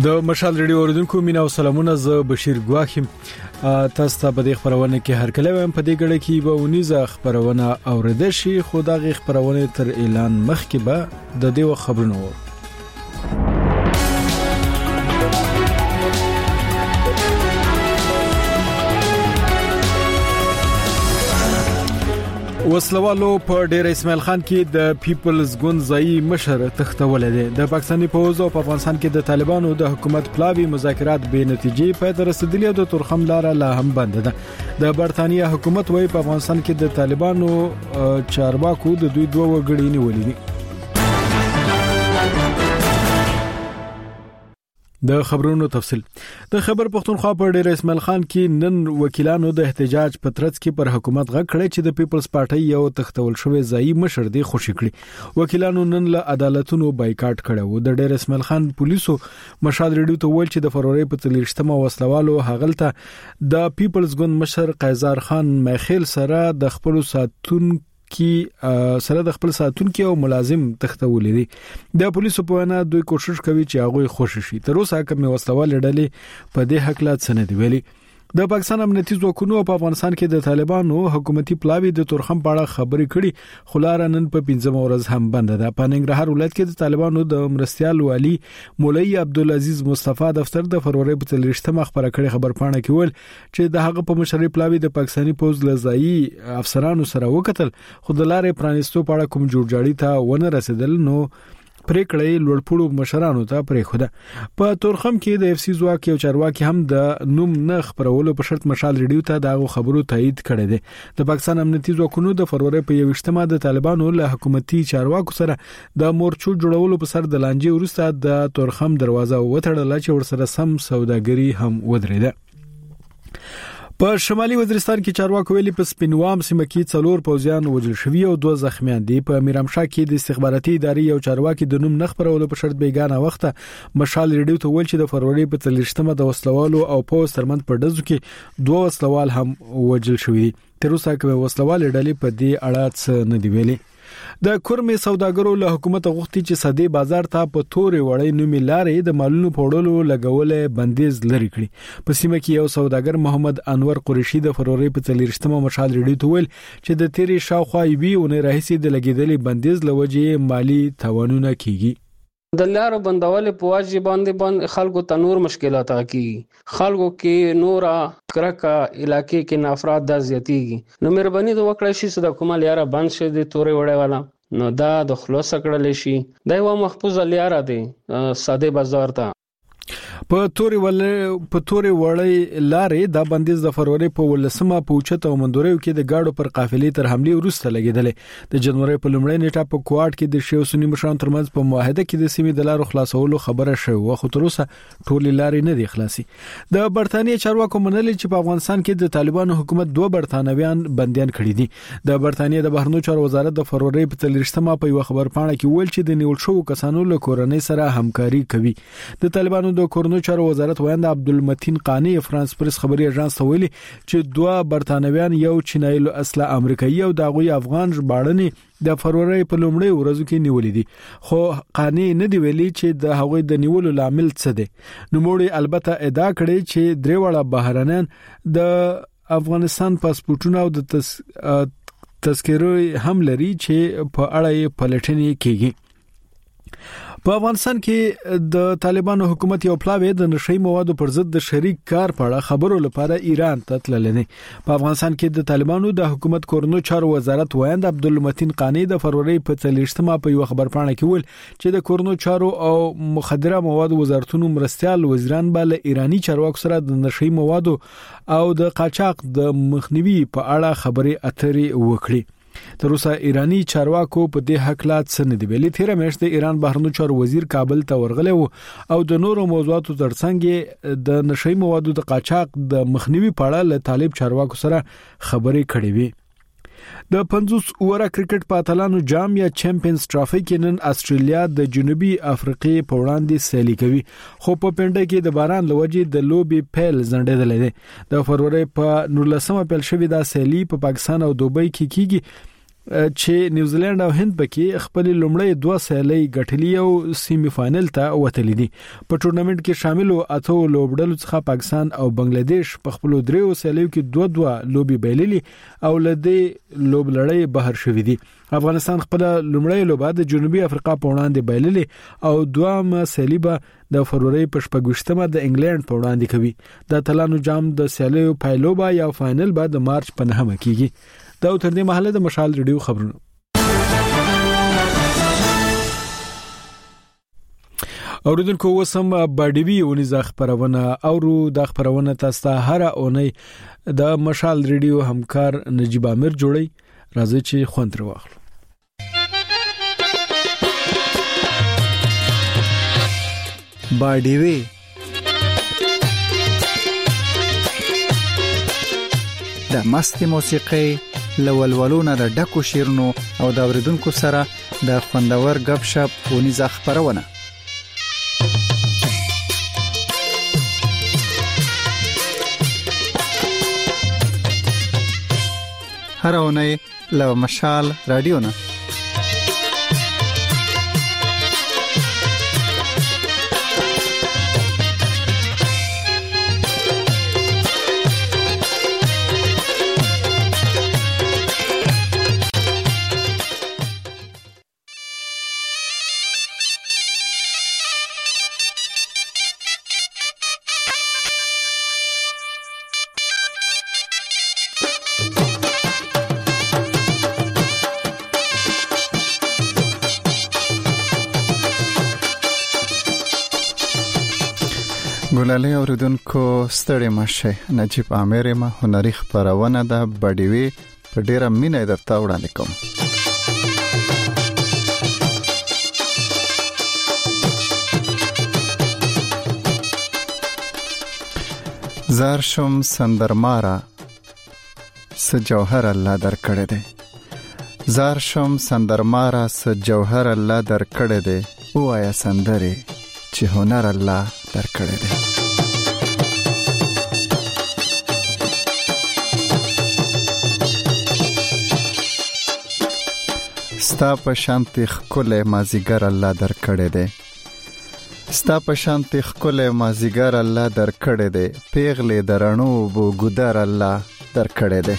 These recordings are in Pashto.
د مشال ریډیو اوریدونکو مینا او سلامونه، زه بشیر ګواخیم. تاسو ته په دې خبرونه کې هر کله هم په دې غړي کې به ونیزه خبرونه اوریدل شي، خو دا غي خبرونه تر اعلان مخکې به د دې خبرونه وو. وسلوالو په ډیر اسماعیل خان کې د پیپلز ګوند ځای مشر تختول دي. د پاکستاني پوز او په افغانستان کې د طالبانو د حکومت پلاوی مذاکرات به نتیجې پای ته رسیدلي او د تورخم لار لا هم بند ده. د برتانیې حکومت وايي په افغانستان کې د طالبانو چارواکو د دوی دوه وګړي نیولې دي. د خبرونو تفصيل. د خبر پښتونخوا په ډیر اسماعیل خان کې نن وکیلانو د احتجاج پترڅ کې پر حکومت غږ کړی چې د پیپلز پارټي یو تختول شوی ځای مشر دی خوشی کړی. وکیلانو نن له عدالتونو بایکاټ کړو. د ډیر اسماعیل خان پولیسو مشال ریډیو ته ویل چې د فروری په 30مه وسلوالو هغلته د پیپلز ګوند مشر قیصر خان میخیل سره د خپل ساتونکو او ملازم تختولې دي. د پولیسو په وینا دوی کوشش کوي چې هغه خوشی شي. تر اوسه کومه وسلوال ډلې په دې حق لا څه نه دی ویلي. د پاکستان امنیتي ځواکونو په افغانستان کې د طالبانو حکومتي پلاوی د تورخم په اړه خبرې کړي، خو لار نن په 5مه ورځ هم بند ده. په ننګرهار ولایت کې د طالبانو د مرستيال والي مولوی عبدالعزيز مصطفی دفتر د فروری په 30مه خبره کړې خبرپاڼه کې ویل چې د هغه په مشرۍ پلاوی د پاکستاني پوز لزایي افسرانو سره وکتل، خو د لارې پرانیستو په اړه کوم جوړجاړي ته ونه رسیدل، نو پریکړې لوړپوړو مشرانو ته پریخوده. په تورخم کې د اف سی ځواک یو چارواکي هم د نوم نه خبرولو په شرط مشال ریډیو ته دا خبرو تایید کړی دی. د پاکستان امنیتي ځواکونو د فروری په 21مه د طالبانو له حکومتي چارواکو سره د مورچو جوړولو په سر د لانجې وروسته د تورخم دروازه وتړله چې ورسره سم سوداګري هم ودرېده. په شمالي وزیرستان کې چارواکو ویلي په سپینوام سیمه کې 4 پوځیان وژل شوي او 2 زخمیان دي. په میرامشاه کې د استخباراتي ادارې یو چارواکي د نوم نخبرولو په شرط بیگانه وخته مشال ریډیو ته ویل چې د فروری په 30مه د وسلوالو او پوز ترمنځ په ډزو کې 2 وسلوال هم وژل شوي دي. تر اوسه کومه وسلوال ډلې په دې اړه څه نه دی ویلي. د کورمې سوداګرو له حکومت غوښتي چې صدې بازار ته په تورې وړې نومي لارې د مالونو پوړلو لګولې بندیز لري کړی. په سیمه کې یو سوداګر محمد انور قریشي د فروری په 30مه مشال ریډیو ته ویل چې د تیرې شاوخوا یوې اونۍ راهیسې د لګیدلې بندیز لوجې مالی تاوانونه کیږي. د لارو بندول په واجب باندې خلکو ته نور مشکلات راکېږي. خلکو کې نور کرکه علاقې کې نافراد د زیاتېږي. نو مهرباني وکړئ چې د کومه لاره بند شي د تورې وړې والا نو دا د خلاص کړل شي. دا یو محفوظه لاره ده ساده بازار ته. په تورې وړې لارې دا بندیز د فروری په 18مه په اوچت او مندوریو کې د گاډو پر قافلې تر حمله وروسته لګیدلې. د جنوري په لومړۍ نیټه په کوارټ کې د شیو سنی مشران ترمنځ په معاهده کې د سیمې د لارو خلاصولو خبره شوه، خو تر اوسه ټولې لارې نه دي خلاصي. د برتانیې چارواکو منلي چې په افغانستان کې د طالبانو حکومت 2 برتانویان بنديان کړي دي. د برتانیې د بهرنیو چارو وزارت د فروری په 30مه په یو خبرپاڼه کې ویل چې د نیول شوو کسانو له کورنۍ سره همکاري کوي. د طالبانو د کورنۍ چارو وزارت وایند عبدالمتین قانی فرانس پریس خبري اژانس ته ویلي چې 2 برتانویان یو چینایي اصله امریکایي او دغه افغان ژباړنې د فروری په لومړۍ ورځو کې نیولې دي، خو قانی نه دی ویلي چې د هغوی د نیولو لامل څه دی. نو موږ البته ادعا کړې چې درې وړه بهرانيان د افغانستان پاسپورتونه او د تذکرې هم لري چې په اړه یې پلټنې کیږي. په افغانستان کې د طالبانو حکومت یو پلاوی د نشئی موادو پر ضد د شریک کار په اړه خبرو لپاره ایران ته تللی دی. په افغانستان کې د طالبانو د حکومت کورنو چارو وزارت وایند عبدالمتین قانی د فروری په 30مه په یو خبرپاڼه کې ویل چې د کورنو چارو او مخدره موادو وزارتونو مرستيال وزیران به له ایرانی چارواکو سره د نشئی موادو او د قاچاق د مخنیوي په اړه خبرې اترې وکړي. تر اوسه ایرانی چارواکو په دې حق لا څه نه دی ویلي. تیر میاشت د ایران بهرنیو چارو وزیر کابل ته ورغلی وو او د نورو موضوعاتو ترڅنګ د نشئی موادو د قاچاق د مخنیوي په اړه له طالب چارواکو سره خبرې کړې وي. د 50 اوره کرکټ په اتلانو جام یا چمپیونز ټرافي کې نن استرالیا د جنوبي افریقې په وړاندې سیالي کوي، خو په پنډه کې د باران لوجې د لوبي پیل ځنډېدل دي. د فروری په 19مه پیل شوې د سیالي په پاکستان او دوبۍ کې کیږي چې نیوزیلند او هند پکې خپل لومړی 2 سیالي ګټلي او سیمی فائنل ته وتلي دي. په ټورنمنت کې شامل او اته لوبډلو څخه پاکستان او بنگلاديش په خپل 3 سیالیو کې 2 لوبي بایللي او لدې لوبلړۍ بهر شوې دي. افغانستان خپل لومړی لوبه د جنوبي افریقا په وړاندې بایللي او دوه سیالي به د فروری په 28مه د انګلند په وړاندې کوي. د تلانو جام د سیالیو پایلوبه یا فائنل به د مارچ په 9 کېږي. دا تر دې مهاله د مشال ریډیو خبرونه. اوریدونکو وسم باډیوی ونیزه خبرونه او د خبرونه تاسو ته هر اونۍ د مشال ریډیو همکار نجیب امیر جوړي. راځي چې خوند واخلو. باډیوی د مست موسیقي لولولونه د ډکو شیرونو او د اوریدونکو سره د خوندور غب شپ ونیزه خبرونه. هر اونۍ له مشال رادیو نه ګلالي اوریدونکو ستړي مشه. نجیب امیر ما هنري خبرونه د باډیوی په ډیره مینه درته وړاندې کوم. زار شم سندرمارا س جوهر الله در کړه دے. زار شم سندرمارا س جوهر الله در کړه دے. وایا سندري چې هنر الله در کړه دے. ستا په شانتي خکل مازیګر الله در کړه دے. ستا په شانتي خکل مازیګر الله در کړه دے. پیغلې درنو بو ګدار الله در کړه دے.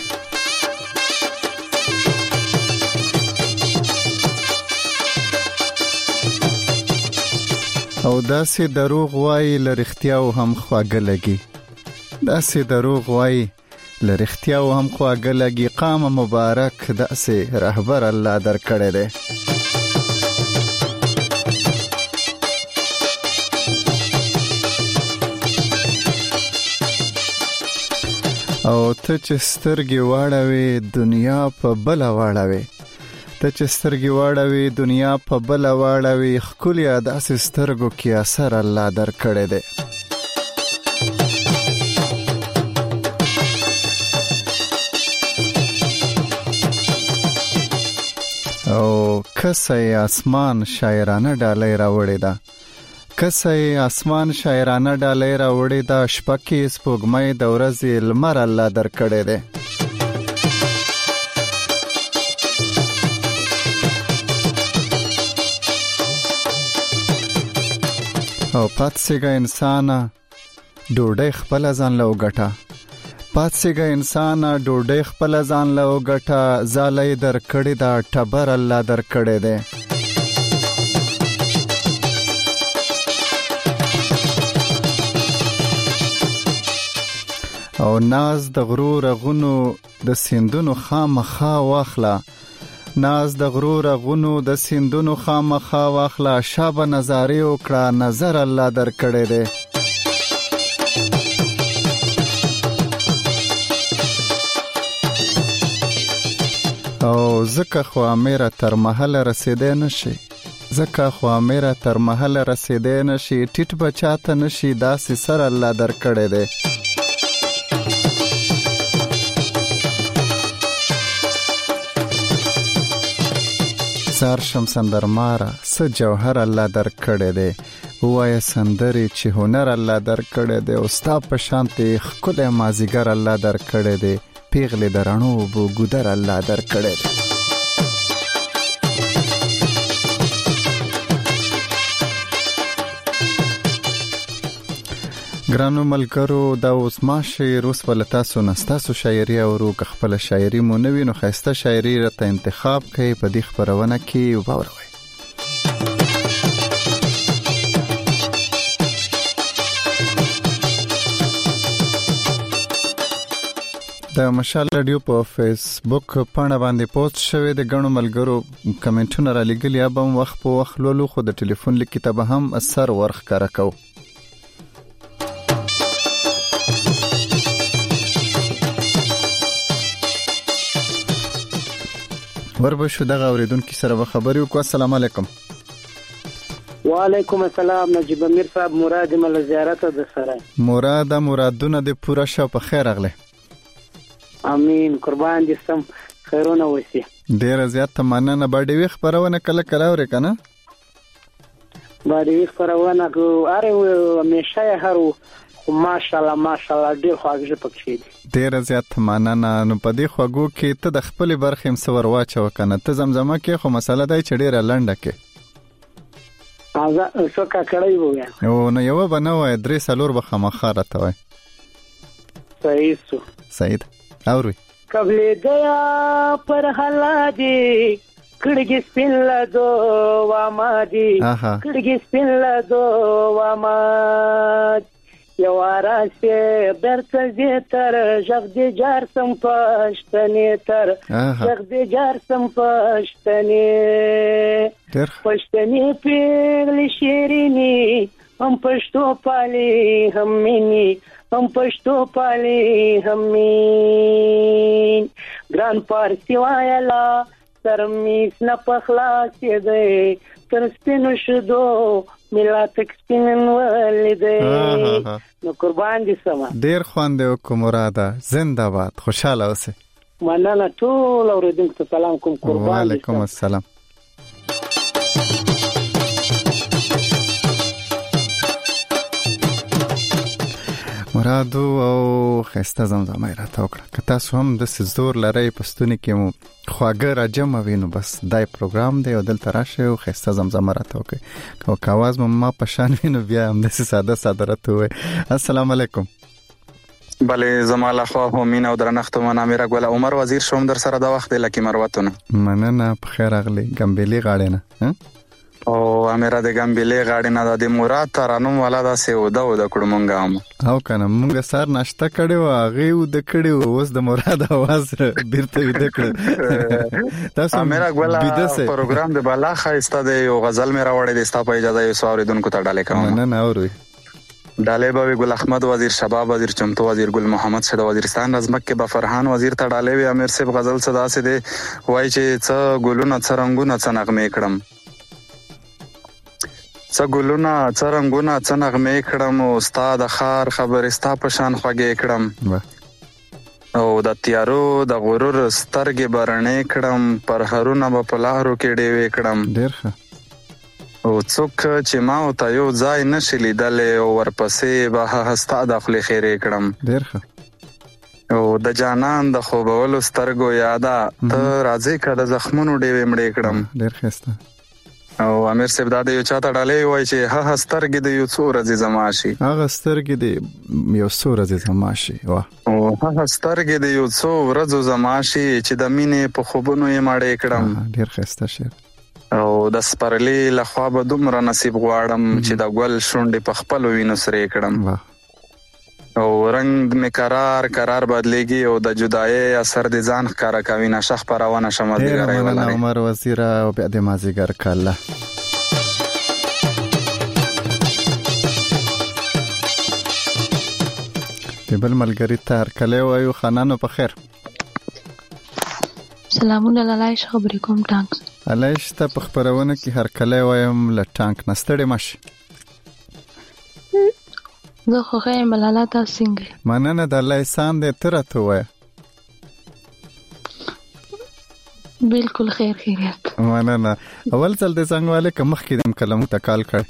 او داسې دروغ وای لرختیاو هم خواږه لګي. داسې دروغ وای لرختیاو هم خواږه لګي. قام مبارک داسې رهبر الله در کړه دے. او ته چې سترګې واړوي دنیا په بل واړوي. ته چې سترګې واړوي دنیا په بل واړوي. خکلیا داسې سترګو کې اثر الله در کړه دے. او کسه اسمان شاعرانه ډالۍ راوړې ده. کسه اسمان شاعرانه ډالۍ راوړې ده. شپکې سپوږمۍ د ورځې لمر الله در کړه دے. او پاتسیګه انسان ډوډۍ خپل ځان له وګټه. پاتسیګه انسان ډوډۍ خپل ځان له وګټه. زالې در کړې دا ټبر الله در کړې دے. او ناز د غرور غونو د سیندونو خامخا واخلا. ناز د غرور غونو د سیندونو خامخا واخلا. شاب نظارې وکړه نظر الله در کړې دے. او زکه خو امیر تر محل رسیدې نشي. زکه خو امیر تر محل رسیدې نشي. ټیټ بچاته نشي داسې سر الله در کړې دے. زار شم سندرمارا س جوهر الله در کړه دے. وایا سندري چې هنر الله در کړه دے. او ستا په شانتي خکل مازیګر الله در کړه دے. پیغلې درنو بو ګدر الله در کړه دے. ګرانو ملګرو دا اوس ماشه روس ولتاسو نستاسو شاعري او که خپل شاعري مو نوي نو خسته شاعري راته انتخاب کړئ په دې خبرونه کې وبوروي. د مشال رادیو په فیسبوک پاڼه باندې پوسټ شوی د غنو ملګرو کمنټونه را لګل یا به وخت په وخت لولو خو د ټلیفون لیک ته به هم اثر ورخ کار کو. وربشو دغه اوریدونکو سره خبرې وکړو. السلام علیکم. وعلیکم السلام. نجیب امیر صاحب مراد مل زیارت د سره. مرادونه د پورا شو په خیر اغله. امين قربان دي سم خیرونه وسی. ډیر زیات مننه. باندې وی خبرونه کله کله اورې کنه. باندې وی خبرونه کو اره همیشه هرو ماشاءالله ډیر خواږه پکې دي. ډیر زیات مننه. نو په دې خواږو کې ته د خپل برخې مسور واچو کنه. ته زمزمه کې خو مسله دای چې ډیره لنډه کې. څو کا کړی وو. او نو یو بنوي درې سالور به خامخاره ته وای. صحیح اوري. قبل گیا پر حلادی کڑگی سپین لدو وامادی کڑگی سپین لدو واماد یوارا سے برسل دی تر جغ دی جار سم پشتنی تر جغ دی جار سم پشتنی پشتنی پیغلی شیرینی هم پشتو پالی هم مینی هم پشتو پالی همین ګران پارسی وایلا سرمیس نه پخلاصې دی تر سپینو شدو ملاتک سپینن ولدی. نو قربان دي سما. ډیر خوند وکړو مراده. زنده باد. خوشاله اوسه. مننه ټول اوریدونکو ته سلام کوم. قربان دي. وعلیکم السلام. مرادو او خسته زمزمه راته وکړه. که تاسو هم د زور لري پښتوني کې مو خواږه راجم وینو بس دای پروګرام دی او دلته راشه او خسته زمزمه راته وکړه. که आवाज ما پشان وینو بیا هم د ساده راته وای. السلام علیکم. بله زماله خو همین او درنښت منامره ګل عمر وزیر شوم در سره د وخت لکه مروتونه. مننه په خیر اغلی ګمبلی غاړه نه او امره د ګمبلې غاړې نه د مراد ترانم والا دا سه و د کډمونګه هم او کنه مونږ سار ناشته کړو هغه و د کړو اوس د مراد आवाज بیرته وید کړ. تاسو امره ګولا پروګرام د بالا خاسته د یو غزل مې راوړې د ستا په اجازه یو سوریدونکو ته ډالې کوم. نه اوري ډالې به ګل احمد وزیر شباب وزیر چمتو وزیر ګل محمد شد وزیرستان رزمک کې به فرحان وزیر ته ډالې وی. امیر صاحب غزل صدا سه دی وای چې څه ګلونه څه رنگونه څه نغمه کړم څه ګلونه څه رنگونه څه نغمې کړم او استاد خار خبر استا په شان خوږې کړم او د تیارو د غرور سترګې برنې کړم پر هرونه په پلارو کې ډېوې کړم. ډېر ښه. او څوک چې ما او ته یو ځای نشي لیدلې او ورپسې به هستا د خپل خیرې کړم. ډېر ښه. او د جانان د خوبولو سترګو یاده ته راځي کله زخمونو ډېوې مړې کړم. ډېر ښه. او امیر صاحب دا د یو چاته ډالې وای چې ها سترګې د یو څو ورځې زما شي. هغه سترګې د یو څو ورځې زما شي. او ها سترګې د یو څو ورځې زما شي چې د مینې په خوبونو یې مړې کړم. ډیر ښه شعر. او د سپرلې لخوا به دومره نصیب غواړم چې د ګل شونډې په خپل وینو سره کړم. او رنگ می قرار بدلیږي او د جدای اثر د ځان ښکارا کوي نشه خبرونه شمه دی راوړل. عمر وزیر او بیا د مازیګر کله بل ملګری تر کله وایو خانانو په خیر. سلامونه لالای خبرې کوم ټانک. علایش ته په خبرونه کې هر کله وایم ل ټانک نستړې مش. زه خو خیر ملاله تاسو څنګه؟ مننه د الله احسان دې تر ته وای. بالکل خیریت. مننه. اول ځل د څنګه والے کوم مخکې د کلمو ته کال کړ.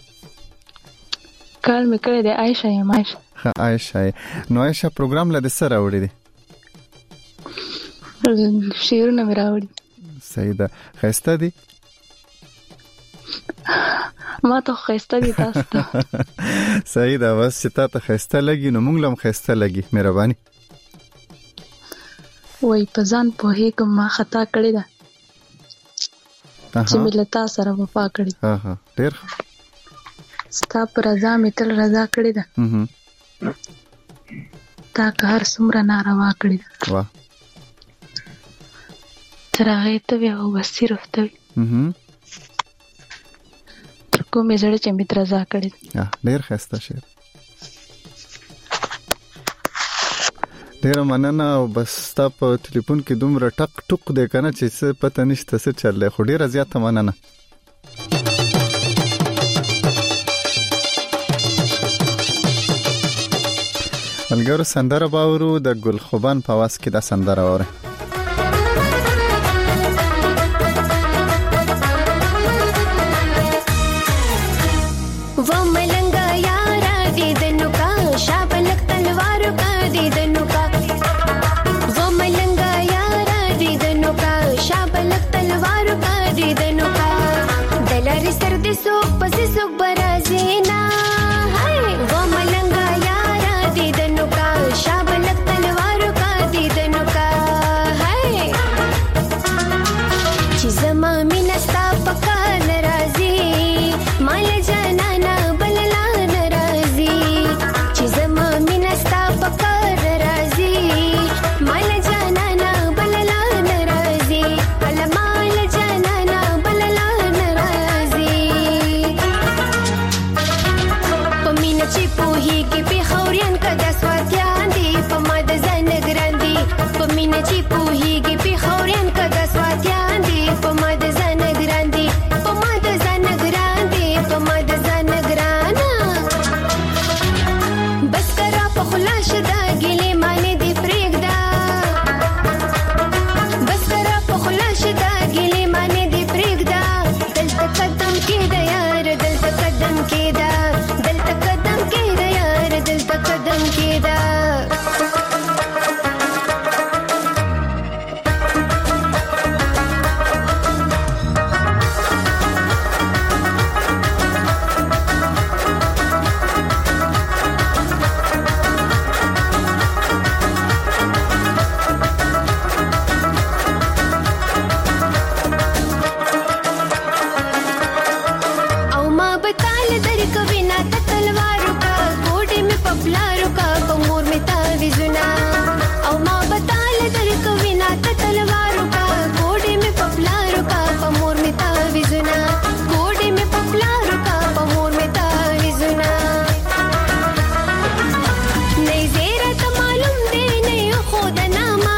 کال مې کړی د عائشه یم. عائشه نو عائشه پروګرام لده سره وړي دي. شعرونه مې راوړي. صحیح ده. خسته دي. ما ته خسته دي تاسو ته. صحیح دا، بس چې تا ته خسته لګي نو موږ لم خسته لګي. مهرباني. وای په ځان په هیڅ ما خطا کړی ده چې ملتا سره وفا کړی. ها ډیر ستا پر رضا می تل رضا کړی ده. تا که هر څومره ناروا کړی ده. واه تر هغه ته بیا وبسي رفته وي تر کومې زړه چې می تر رضا کړی ده. ډیر ښایسته شعر. ډیر مننه. او بس ستا په ټلیفون کې دومره ټک ټک دی کنه چې څه پته نشته څه چل دی، خو ډیره زیاته مننه. ملګرو سندره باورو د ګل خوبان په واس کې دا سندره وره. वो मलंगा यारा दीदनु का शाबलक तलवार का दीदनु का, वो मलंगा यारा दीदनु का शाबलक तलवार का दीदनु का, दलारी सर्द सुख पस सुख बराजीना है। वो मलंगा यारा दीदनु का शाबलक तलवार का दीदनु का है। चिज़मा मिनस्ता पका नाराजी माल जाना ना बलला नाराजी, चिज़मा मिनस्ता पका नाराजी माल जाना ना बलला नाराजी, अला माल जाना ना बलला नाराजी। पमीना चिपूही की पिखौरियन का दसवात्यान दी पमाद जन ग्रांदी, पमीना चिपूही की पिखौरियन का दसवात्यान दी पमाद जन ग्रांदी, पमाद जन ग्रांदी पमाद जन ग्राना। बस करा पखुलाश दा गिले माने दी प्रेगदा, बस करा पखुलाश दा गिले माने दी प्रेगदा, दल तकदम के दा यार दल तकदम के दा, दल तकदम के दा यार दल तकदम के दा। औ माँ बताल दर कविना तलवारों का, कोडे में पपलारों का कमोर में ताविजुना। औ माँ बताल दर कविना तलवारों का, कोडे में पपलारों का कमोर में ताविजुना, कोडे में पपलारों का कमोर में ताविजुना। नहीं जेरा तो मालूम दे नहीं खुद नामा,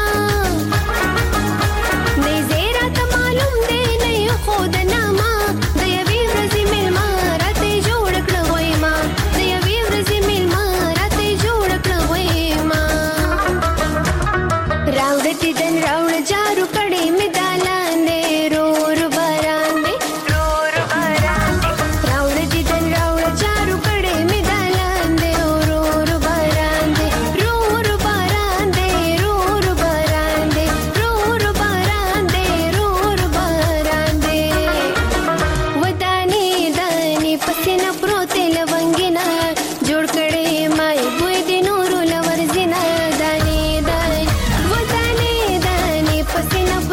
नहीं जेरा तो मालूम दे नहीं खुद नामा, दयावी व्रजी मिल माराते जोड़ कड़वई माँ, दयावी व्रजी मिल माराते जोड़ कड़वई माँ। रावड़ती दन रावड़ जारू कड़ी में दालांदे रोर बारांदे, रोर बारांदे। रावड़ती दन रावड़ जारू कड़ी में दालांदे रोर बारांदे, रोर बारांदे, रोर बारांदे, रोर बारांदे, रोर बारांदे। वदानी दानी पसीना प्रोते लवंगिना, जोड़ कड़े माई बुए दिनोरो लवर्जिना, दानी दानी वदानी दानी पसीना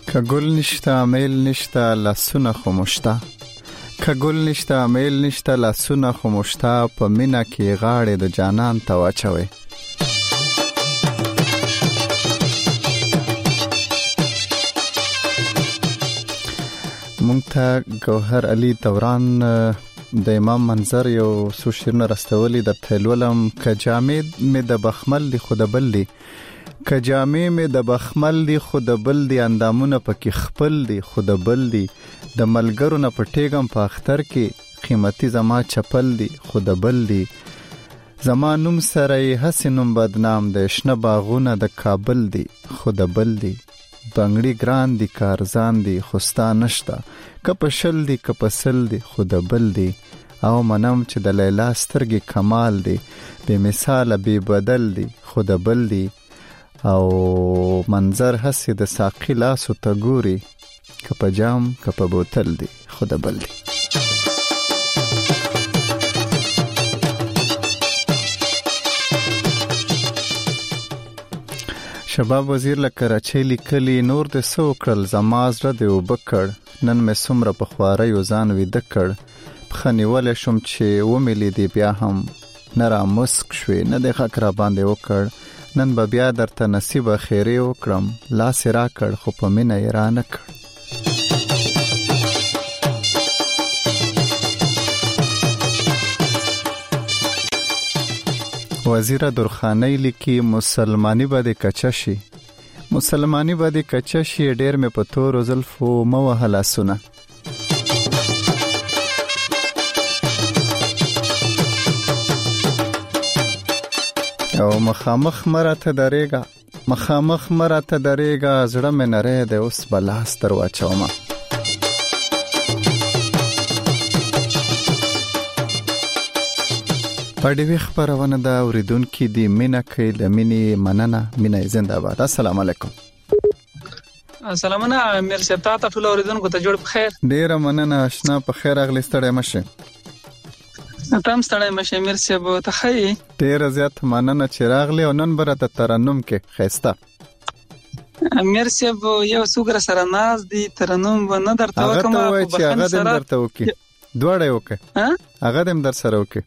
که ګل نشته میل نشته لاسونه خو مشته، که ګل نشته میل نشته لاسونه خو مشته، په مینه کې غاړې د جانان ته واچوي. مونږ ته ګوهر علي دوران د امام منظر یو څو شعرونه راستولي د تلولم. که جامې مې د بخمل دی خو د بل دی، که جامې مې د بخمل دی خو د بل دی، اندامونه پکې خپل دی خو د بل دی، د ملګرو نه پټېږم په اختر کې، قیمتي زما چپل دی خو د بل دی، زما نوم سره یې هسې نوم بدنام دی، شنه باغونه د کابل دی خو د بل دی، بنګړي ګران دی کارزان دی خو ستا نشته، که په شل دی که په سل دی خو د بل دی، او منم چې د لیلا سترګې کمال دی، بې مثاله بې بدل دی خو د بل دی، او منظر هسې د ساقي لاسو ته ګوري، که په جام که په بوتل دی خو د بل دی. شباب وزیر له کراچۍ لیکلي، نور د څه وکړل زما زړه دې اوبه کړ، نن مې څومره په خوارۍ ځان ویده کړ، پښه نیولی شوم چې ومې لیدې بیا هم نه را مسک شوې، نه دې غږ را باندې وکړ، نن به بیا درته نصیبه خیرې وکړم، لاس یې را کړ خو په مینه یې را نه کړ. وزیر درخانۍ لیکي، مسلمانی به دې کچه شي، مسلمانی به دې کچه شي، ډېر مې په تورو زلفو مه وهه لاسونه. او مخامخ مراته درېږه، مخامخ مراته درېږه، زړه مې نری دی اوس به لاس در واچومه. په ډیوي خپرونه ده اوریدونکي دي مینه کوي، د مینې مننه، مینه زنده باد. السلام علیکم. سلامونه امیر صاحب، تاسو ټول اوریدونکو ته جوړ بخیر. ډیره مننه آشنا، په خیر اغلی، ستړی مشه. تم ستړی مشه امیر صاحب، ته ښه؟ ډیره زیات مننه چې راغلی، او نن به راته ترنم کې ښایسته. امیر صاحب یو څوک سره ناز دی، ترنم به نه درته وکم، هغه ته وایي چې هغه دې درته وکړي، دواړه یې وکړي، هغه دې در سره وکړي.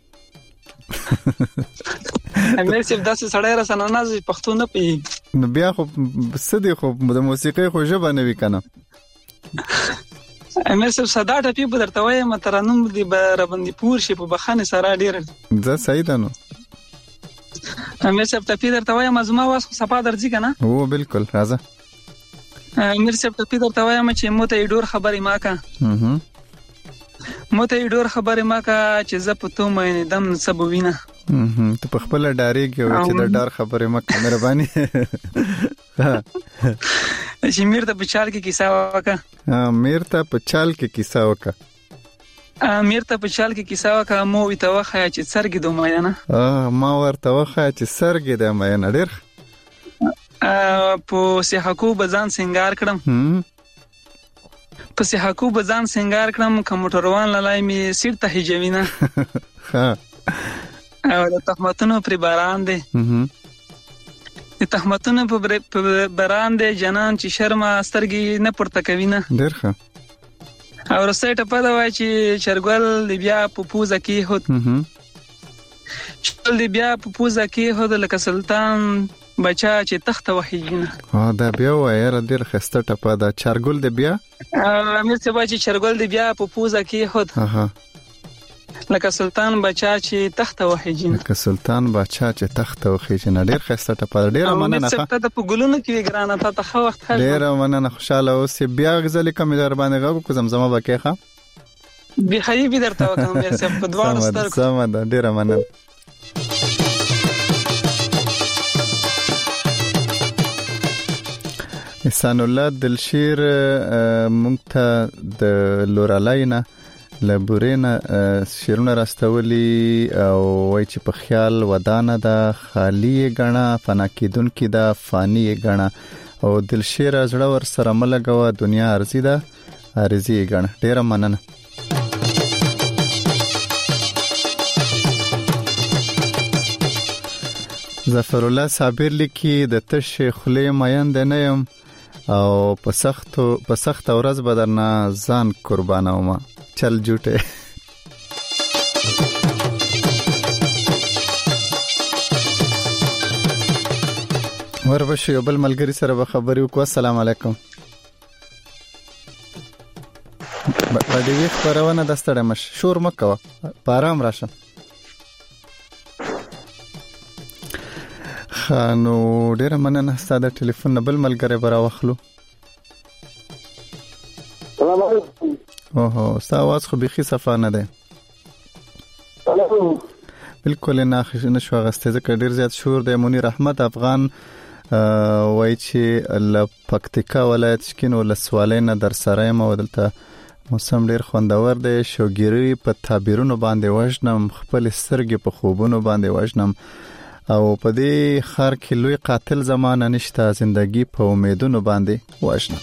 امیر صاحب داسې سړی را سره ناز پښتو نه پوهېږي، نو بیا خو څه دی، خو د موسیقۍ خو ژبه نه وي که نه. امیر صاحب ساده ټپي به درته وایم، ترنم دې به راباندې پور شي په بخښنې سره ډېره. زه صحیح ده نو امیر صاحب ټپي درته وایم، زما واس خو صفا درځي که نه؟ هو بالکل، راځه. امیر صاحب ټپي درته وایم چې مو ته یې ډور خبرې ما که، مو ته یې ډور خبرې ما که، چې زه په تو مینېدم څه به وینه. ته په خپله ډارېږې چې د ډار خبرې مه که، مهرباني. چې میر ته په چال کې کیسه وکړه، میر ته په چال کې کیسه وکړه، میر ته په چال کې کیسه وکړه، مو ورته وښیه چې څرګې د مینه، ما ورته وښیه چې څرګې د مینه. ډېر په سیحکو به ځان سینګار کړم، په سیحکو به ځان سینګار کړم، که موټروان لالی مې سیټ ته هجوینه، او د تهمتونو پرې باران دی، د تهمتونو په باران دی، جنان چې شرمه سترګې نه پورته کوینه. ډېر ښه. او وروستی ټپه ده وایي چې چرګل د بیا په پوزه کېښود، چرګل د بیا په پوزه کېښود، لکه سلطان بچا چې تخته وخیږینه. دا بیا وایي، یاره ډېر ښایسته ټپه ده. چرګل د بیا امیر صاحب وایي چې چرګل د بیا په پوزه کېښود، لکه سلطان بچا چې تخته وخیږینه، لکه سلطان بچا چې تخته وخیږینه. ډېر ښایسته ټپه ده. ډېره مننه. امیر صاحب ته د په ګلونو کې وي ګرانه، تا ته ښه وخت ښه. ډېره مننه، خوشحاله اوسې. بیا غزلې کومې در باندې غږ وکړو، زمزمه به کې ښه بېخایي به درته وکړم امیر صاحب په دواړو سترګو. سمه ده، ډېره مننه. احسان الله دلشیر مونږ ته د لورالای نه له بورې نه شعرونه راستولي، او وایي چې په خیال ودانه ده، خالي یې ګڼه، فنا کېدونکې ده، فاني یې ګڼه، او دلشیره زړه ور سره مه لګوه، دنیا عرضي ده، عارضي یې ګڼه. ډېره مننه. ظفر الله صابر لیکي، د تشې خولې مین دی نه یم، او په سخت ورځ بدرنا ځان قربانوم چل جوټه وربشي یو بل ملګری سره به خبرې وکړو. السلام علیکم. باندې وی خبرونه د ستړی مش شور مکوه په آرام راشه. خانو ډیر مننه ستاسو د ټلیفون بل ملګری برا واخلو. سلام علیکم. اوه تاسو आवाज خو بيخي صفه نه ده. بالکل نه نشو غسته ځکه ډیر زیات شور دی. منیر احمد افغان وای چې ل پکتیکا ولایت شکین ول سوالینه در سره ما ودلته موسم ډیر خوندور دی. شوګيري په تعبیرونو باندې وژنم، خپل سترګې په خوبونو باندې وژنم، او په دې خر کې لوی قاتل زمانه نشته، زندگی په امیدونو باندې وژنم.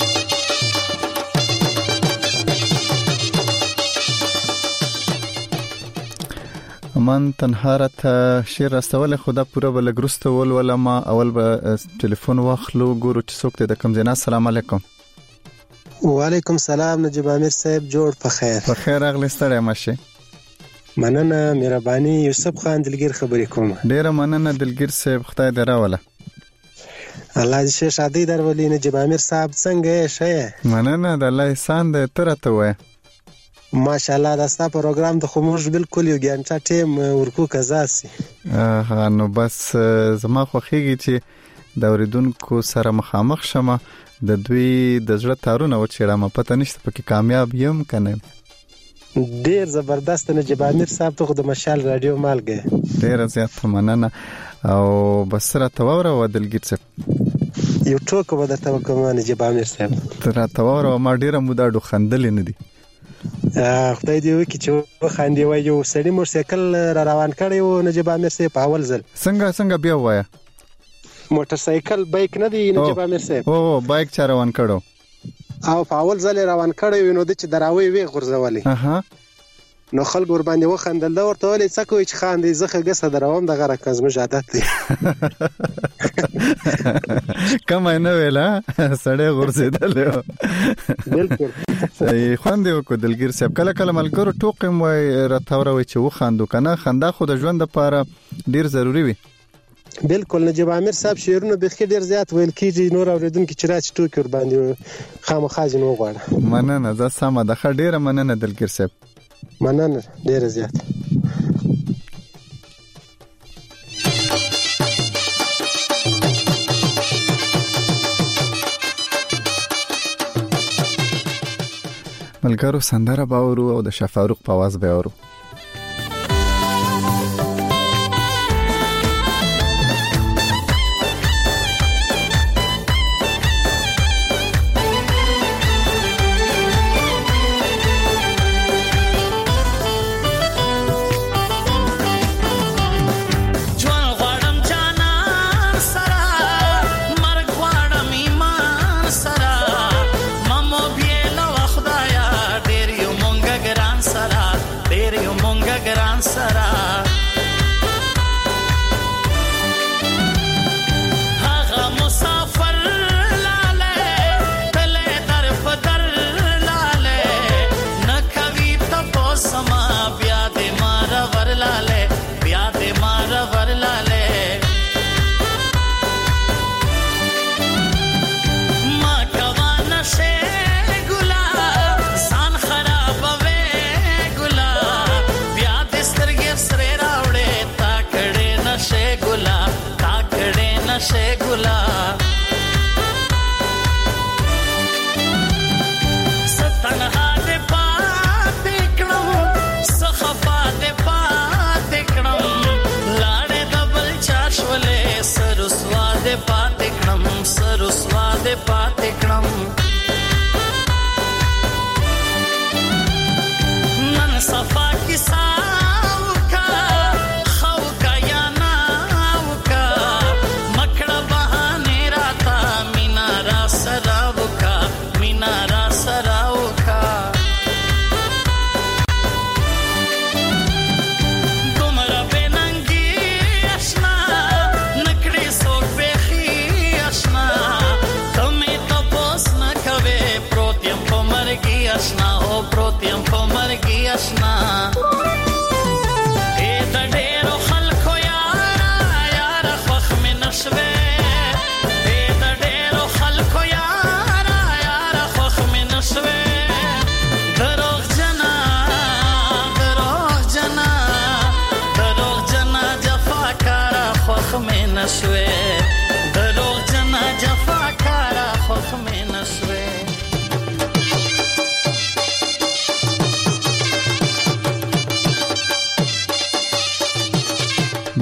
من تنهارت شیر راستول خدا پورا بلګرسته ول ولما اول به ټلیفون واخلو ګورو چې څوک د کم زینا. السلام علیکم. وعلیکم السلام. نجیب امیر صاحب جوړ په خیر. په خیر اغلی ستړی مشه. مننه مهرباني. یوسف خان دلګیر خبرې کوم. ډیره مننه دلګیر صاحب، خدای دې راوله. الله دې شادي درولې. نجیب امیر صاحب څنګه یې؟ شه مننه د الله احسان دې ترته وای. ماشاءالله دا ستاسو پروګرام د خموش بالکل یو ګانټه ټیم ورکو کزاسي. نو بس زما خوخیږي چې د اوریدونکو سره مخامخ شمه، د دوی د زړه تارونه وچېړم، پته نشته پکې کامیاب یم کنه. ډیر زبردست نجیب امیر صاحب ته د مشال رادیو مالګه ډیر زیات مننه. او بس را توره و دلګیر صاحب یو ټوک و درته وکم نجیب امیر صاحب تر توره ما ډیره موداډو خندل نه دي. خدای دې وکړي چې خاندي وای. یو سړی موټرسایکل را روان کړی و نجیب امیر صاحب په اول ځل. څنګه بیا وای؟ موټرسایکل بایک نه دی نجیب امیر صاحب. او بایک چا روان کړو؟ او په اول ځل روان کړی نو د چې دراوي وی غرزولې. نو خلک ور باندې وخندل. دا ورته ولې څه کوي چې خاندي؟ زخه ګسه دروم د غره کزم عادت دی. کما نه ویلا سړی غرزیدل. بالکل صحیح. خواندې وکړه دلګیر صاحب. کله ملګرو ټوکم وای راتاوره وای چې وخاندو کنه. خندا خو د ژوند لپاره ډیر ضروری وي. بالکل نجیب امیر صاحب شعرونه بخیر ډیر زیات ویل کیږي. نور اوریدونکو چې راځي ټوکی ور باندې خامخاجن وغواړه. مننه. زه سم د خ ډیره مننه دلګیر صاحب. مننه ډیر زیات. ملګرو سندره باورو او د شفاروق په आवाज به اورو. Come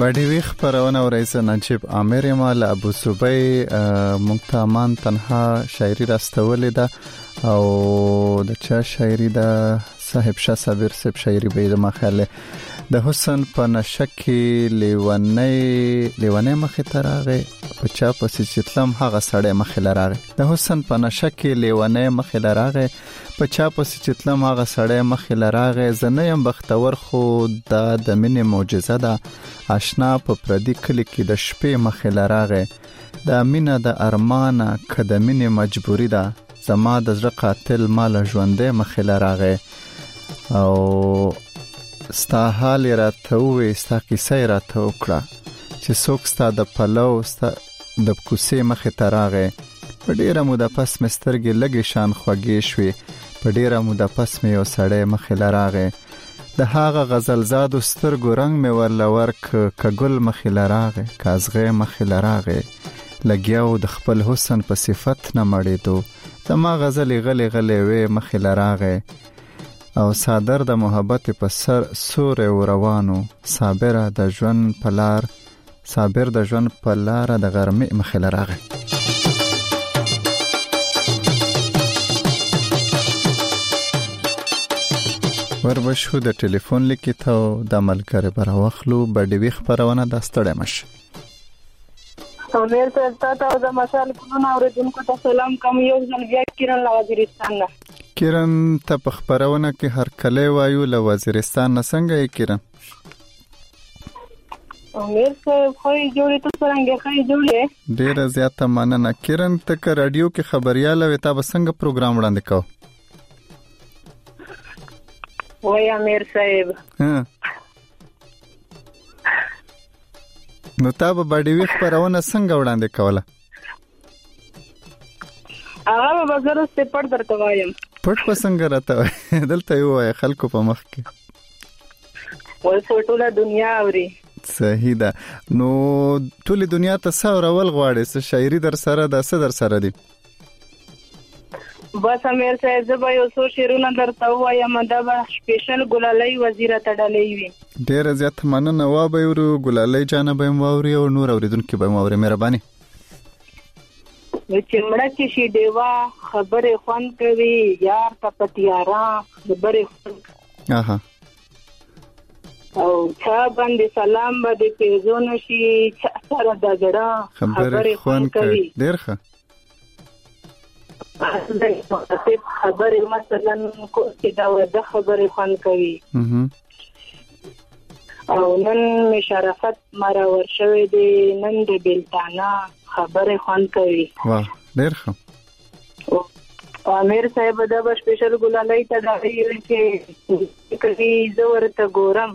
باندې ویخ پرونه او رئیس نجیب عامر مال ابو صبی مکتامان تنها شاعری راستولې ده او د چا شاعری ده صاحب شاه صابر صاحب شاعری به د مخاله د حسن په نشکی لیونه مخه تراغه په چا پسې چتلم هغه سړی مخه لراغه د حسن په نشکی لیونه مخه لراغه په چا پسې چتلم هغه سړی مخه لراغه زنه يم بختور خو د مینې معجزه ده آشنا په پردي کلی کې د شپې مخه لراغه د امینه د ارمانه کدمینه مجبوری ده زما د زړه قاتل مال ژوندې مخه لراغه او ستا حال راته وې ستا کیسه راته وکړه چې څوک ستا د پلو ستا د کوسې مخه تراغه په ډیره موده پس مسترګې لګې شان خوږې شوې په ډیره موده پس مې یو سړی مخه لراغه د هغه غزل زادو سترګو رنگ مې ورلور کګل مخه لراغه کازغه مخه لراغه لګیاو د خپل حسن په صفت نه مړېدو زما غزل غلې غلې وې مخه لراغه او صادر د محبت په سر سور روانو صابر د ژوند پلار د غرمې مخه لراغه وربشو د ټلیفون لیکي ته د ملګری براوخلو بډوي خبرونه د ستړی مش امیر ته تاسو د مشال کولونه اوریدونکو ته سلام کوم یو ځل بیا کیرن له وزیرستان نه کیرن ته په خبرونه کې هر کله وایو له وزیرستان نه څنګه یې کیرن امیر ته خو جوړې ته څنګه خې جوړې ډیره زیاته مننه کیرن ته ک رادیو کې خبرياله وتا به څنګه پروګرام وړاندې کو وای امیر صاحب نو تا به باندې خبرونه څنګه وړاندې کوله هغه به زه ست پټ درته وایم پټ پسنګ راته دلته یو خلکو په مخ کې ول ټوله دنیا اوري صحیح ده نو ټول دنیا ته څاور ول غواړي چې شاعري در سره د څه در سره دي بس امیر صاحب زه به یو څو شعرونه درته وایم دا به سپیشل ګلالۍ وزیر ته ډالۍ وي ډیره زیات مننه وا به ورو ګلالۍ جان به موري او نور اوریدونکو به موري مهرباني چې مړه کې شي دیوا خبره خوان کوي یار ته پتیارا خبره اها او چا باندې سلام باندې پیژونه شي سره د جړه خبره خوان کوي ډیر ښه خبره مثلا کو چې دا د خبره خوان کوي او نن می شرافت مرا ورشوي دي نن د بلتانا خبره خوان کوي واه ډیر ښه امیر صاحب دا به سپیشل ګلالۍ ته دا ویل چې کله زه ورته ګورم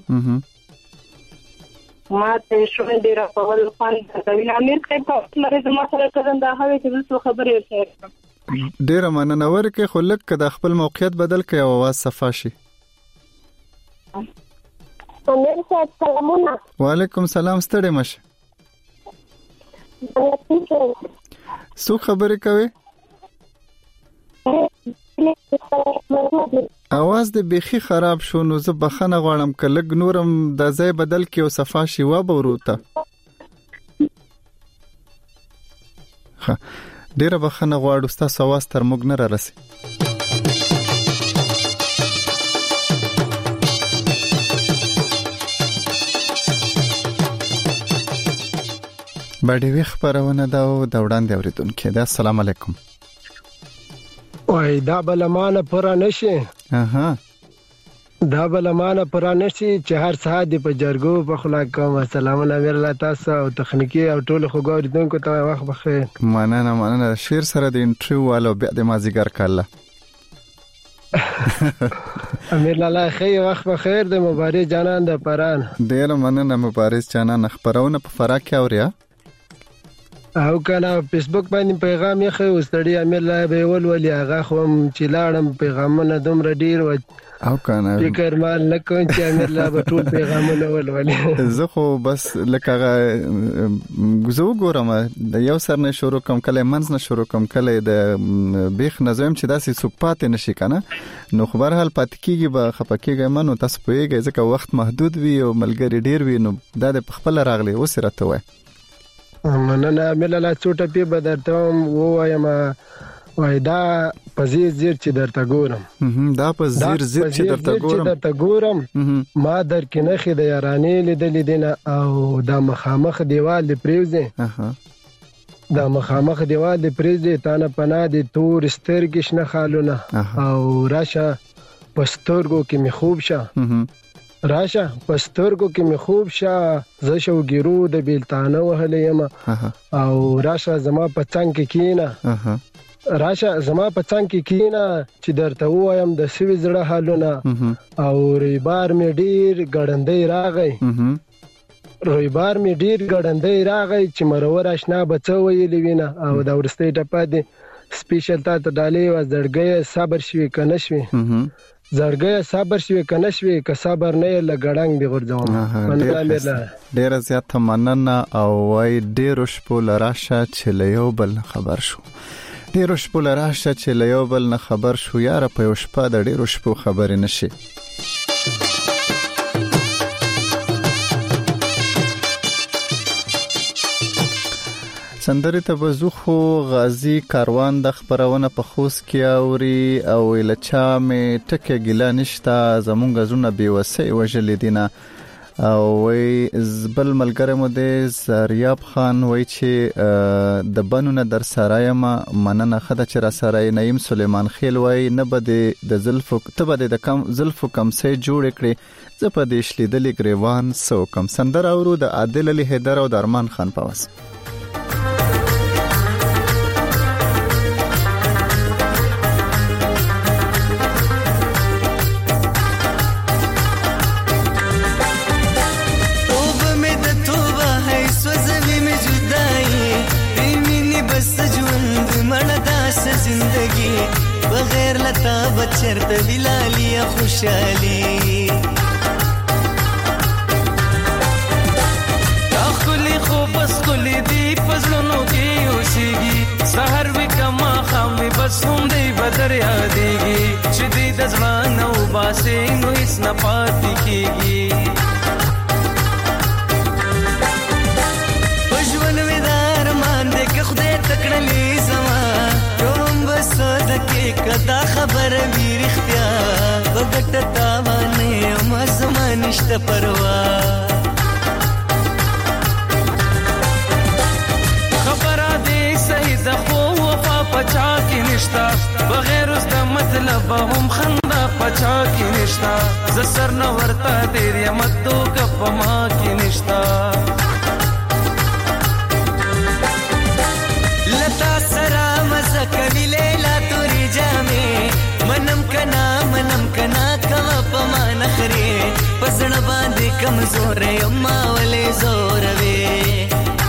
ما ته شوم ډیر په ول خوان کوي امیر صاحب په لاره زما سره کړه دا هغه چې څه خبره وکړه ډیر مننه ورکه خو لکه د خپل موقعیت بدل کړي او आवाज صفا شي امیر صاحب سلامونه وعلیکم سلام ستړي مشه څو خبرې کوي आवाज د بيخي خراب شو نو زه بخنه غواړم ک لګ نورم د ځای بدل کې او صفا شي و به وروته ډیره بخنه غواړم تاسو आवाज تر موږ نه راسي باندې وی خبرونه دا وړاندې اوریدونکو دا السلام علیکم وای دا بلمانه پر نشي اها دا بلمانه پر نشي چې هر ساعت په جرګو په خلاق کوم سلام علیکم الله تاسو او تخنیکی او ټول خو ګوریدونکو ته وخت بخیر مننه شیر سره د انټریو والو بیا د مازیګر کاله امیر الله خیر وخت بخیر د مبارک جانان د پران ډیر مننه مبارک جانان خبرونه په فراکه اوریا او کنه فیسبوک باندې پیغام یې خو ستړي امیر لا به ولولي هغه خو چې لاړم پیغامونه دومره ډیر و او کنه فکر مال لکه چې امیر لا به ټول پیغامونه ولولي. زه خو بس لکه زه وګورم د یو سر نه شروع کوم کله منځ نه شروع کوم کله د بیخ نظم چې داسې څوک پاتې نشي کنه نو خو به حال پاتې کیږي به خپکیږي منو تاسو پوهیږئ ځکه وخت محدود وي او ملګری ډیر وي نو دا د خپل راغلی اوس راته وای مننه امیر لا څوټه پی به درته وایم وای دا پزیر زیر چې درته ګورم دا پزیر زیر چې درته ګورم ما در کې نخې د یارانې لیدلې دینه او دا مخامخ دیوال دی پریوزه دا مخامخ دیوال دی پریوزه تانه پناه دی تور سترګې شنه خالونه او راشه پسترګو کې می خوب شه راشه پسترګو کې می خوب شه زه شو ګیرو د بیلتانه وهلې یم او راشه زما په څنګ کې کینه راشه زما په څنګ کې کینه چې درته وایم د سوي زړه حالونه او ریبار می ډیر ګړندې راغی چې مرور آشنا بچو ویلې وینه او دا ورسته ټپه دي سپیشل تا ته ډالې و زړګي صبر شوي کنه شوي زړګي صبر شوي کنه شوي که صبر نه لګړنګ دی ورځم ډیر زیات مننه او وای ډیر شپو لراشه چې لیو بل خبر شو ډیر شپو لراشه چې لیو بل نه خبر شو یاره په یو شپه د ډیر شپو خبرې نشي سندرې ته بزو خو غازی کاروان د خبرونه په خوست کې اوري او لچا مې ټکه ګلا نشتا زمونږ زونه بیوسه وجلې دینه او وی زبل ملګری مو د زریاب خان وی چې د بنونه در سرایم مننه خدای چې را سرای نعیم سلیمان خیل وی نه بده د زلفو ته بده د کم زلفو کم سې جوړ کړي ز په دې شلیدلې گریوان سو کم سندر اورو د عادل علي حیدر او د ارمان خان پاوس چرته ویلالیا خوشالي داخلي خو بس کلی دی پزلونو کې اوسېږي سحر وی کما خام وی بس هم دی بدر یادېږي چې دې د ځوان او باسي نو هیڅ نه پاتې کېږي پښون وی دار مان دې که خدای تکړلې زما کوم بس دکې کدا خبر وی رښتیا وګټ تاوانه ما زمانشت پروا خبره دې صحیح ده خو وفا پچا کې نشتا بغیر اس د مطلب هم خندا پچا کې نشتا ز سر نو ورتا دې یمتو کپ ما کې نشتا لتا سرا مزه کوي لیلا توري جامې منم کنا کوا پما نخري پسړ باندې کمزور یما ولې زور وي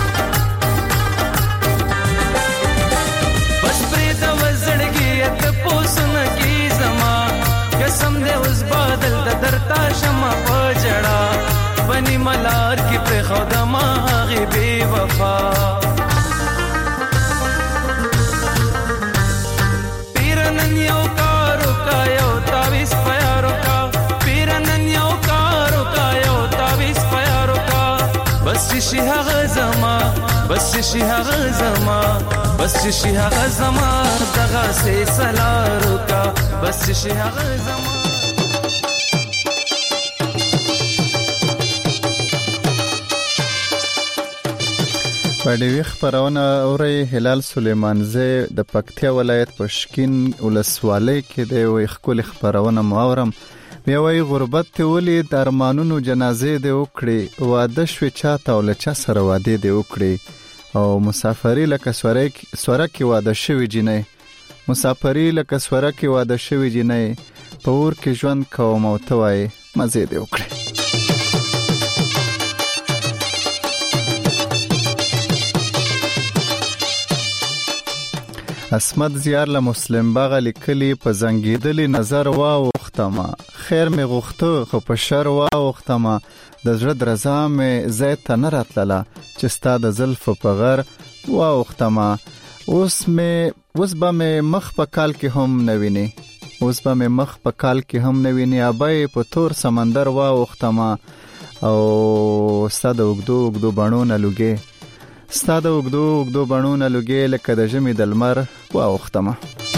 بس پرې د وزړګي ته پوسن کی زما قسم دې اوس بادل د درتا شمع پجړه بني ملار کی په خدا ما غي بي وفا پیرنن یو کارو کا یو تاویس پیارو کا پیرنن یو کارو کا یو تاویس پیارو کا بس شي هغه زما بس شي هغه زما بس شي هغه زما دغه سه سلارو کا بس شي هغه زما پډوي خبرونه اوري هلال سليمان زه د پکتیا ولایت پشکین ولسوالۍ کې د وي خپل خبرونه ماورم بیا وی غربت ته ولې د ارمانونو جنازې د وکړي واده شوي چاته ول چا سره واده د وکړي او مسافری لکه سوره کې واده شوي جنې مسافری لکه سوره کې واده شوي جنې په ور کې ژوند کوم او توای مزه د وکړي اسمت زیار له مسلم باغ لیکلی په زنګیدلی نظر واوختما خیر می غوښته خو په شر واوختما د زړه درزا مې زید ته نه راتلله چې ستا د زلفو په غر واوختما اوس به مې مخ په کال کې هم نه ویني اوس به مې مخ په کال کې هم نه ویني ابای په تور سمندر واوختما او ستا د اوږدو بڼونه لوګې ستا د اوږدو بڼونه لوګې لکه د ژمي د لمر واوختمه.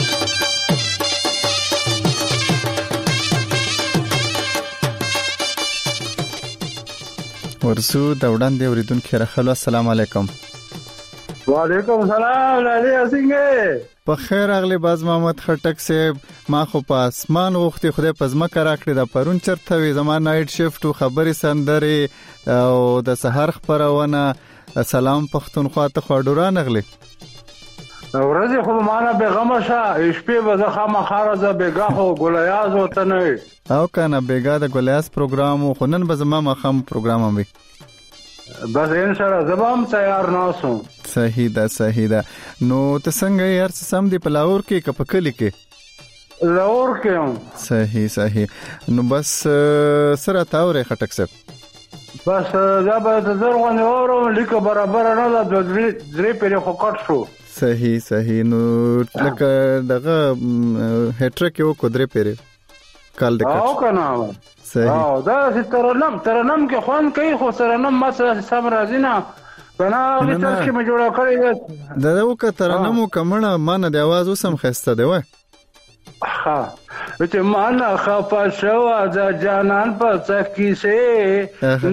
ورسو د وړاندې اوریدونکي راخلو السلام علیکم. وعلیکم السلام علي څنګه په خیر اغلی باز محمد خټک صاحب ما خو په اسمان غوښتي خدای په ځمکه راکړي د پرون چرته وي زما نایټ شیفت خبري سندري او د سحر خبرونه سلام پښتونخوا ته خاډوران اغلی ورځ خو معنا بیغم شه شپې به زخه خارزه بیګه خو ګلیاز وته نه او کنه بیګه د ګلیاز پروګرام خو نن به زما مخم پروګرام هم وي بس ان شاء الله زبام تیار ناسو. صحیح ده نو ته څنګه یار سم دی په لاهور کې کپکلی کې لاهور کې صحیح نو بس سره تاورې خټک صاحب بس دا به زرغونه اورو لیکه برابر نه ده درې پیری خو کټ شو. صحیح نو لکه دغه هټرک یو کو درې پیری کال د کټ او کنه صحیح دا ترنم کې خوان کوي خو ترنم ما سم راځي نه بنا ویتر کې مې جوړه کړی دا یو که ترنم کمنه مان د आवाज اوسم خسته دی وای ها چې معنا خفا شو د جانان په څکی سه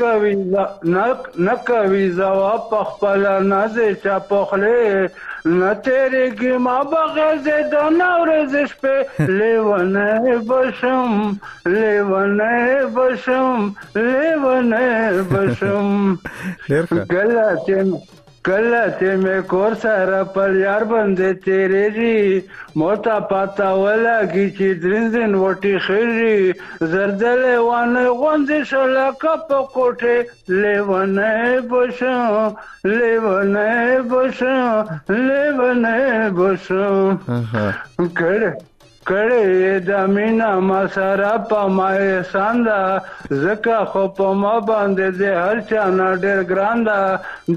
نکوي زوا په خپل نازه چا پخله نه تیرې کې ما بغیر د نورز شپه لیونه بشم کلته مې کور سره پر یار باندې تیرې دي موتا پاتا ولګي چې درنځن وټي خېږي زردل وانه غونځ شلکه په کوټه لیونه بشم کړه د مینا ما سره په مای ساندا زکه خو په ما باندې د هر چا نه ډېر ګران ده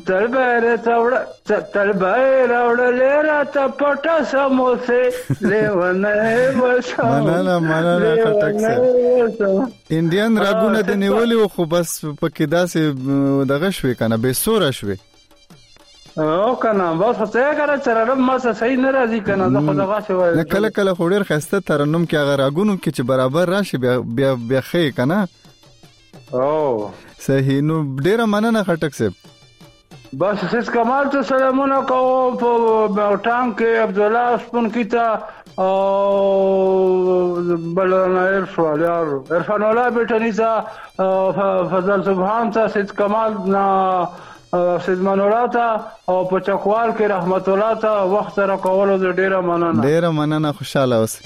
تلبای راوړلې را ته پټه سموسه لیونه بشم مننه خټک صاحب انډین راګونه د نیولې خو بس پکې داسې دغه شوي کنه به سوره شوي او کنه بس څه کړه ترنم ما صحیح نه راځي کنه زه خو دغه شوی کله خو ډیر خسته ترنم کې هغه راګونو کې چې برابر راشي بیا خې کنه او صحیح نو ډیر مننه خټک صاحب بس سیس کمال ته سلامونه کوم په ټام کې عبد الله سپون کیتا او بلنا ارشوال یار عرفان الله بیٹنیزا فضل سبحان تا سیس کمال نا سید منوراتا او په چکوال کې رحمت الله تا وخت سره کولو ډیره مننه خوشاله اوسئ.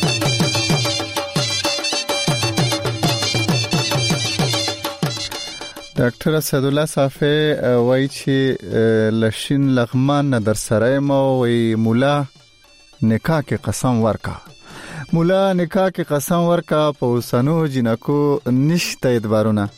ډاکټر اسد الله صافی وایي چې لشین لغمان در سره مو وی مولا نکاح کې قسم ورکا په وسنو جنکو نشته ادوارونه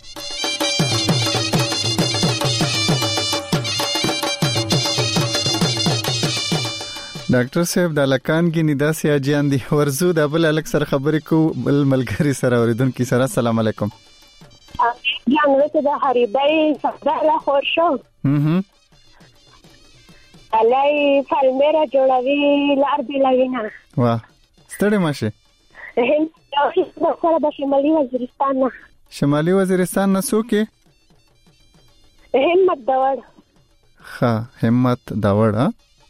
ډاکټر صاحب د لکان کې نداسي اجان دي ورزو د بل الک سره خبرې کو بل ملګری سره اوریدونکو سره السلام علیکم جان وته د حریبای صداله خور شو علای فالمیرا جوړوي لار دی لوینا واه ستړي ماشه هم د سره د شمالي وزیرستان نه څوک همت داوړ همت داوړ